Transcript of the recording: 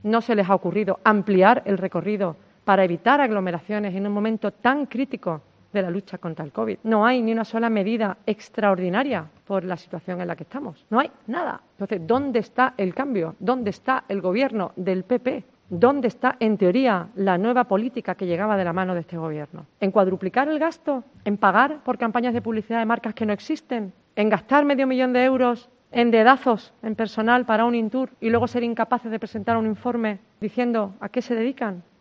No se les ha ocurrido ampliar el recorrido para evitar aglomeraciones en un momento tan crítico de la lucha contra el COVID. No hay ni una sola medida extraordinaria por la situación en la que estamos. No hay nada. Entonces, ¿dónde está el cambio? ¿Dónde está el gobierno del PP? ¿Dónde está, en teoría, la nueva política que llegaba de la mano de este gobierno? ¿En cuadruplicar el gasto? ¿En pagar por campañas de publicidad de marcas que no existen? ¿En gastar $500.000 euros en dedazos en personal para un Intur y luego ser incapaces de presentar un informe diciendo a qué se dedican?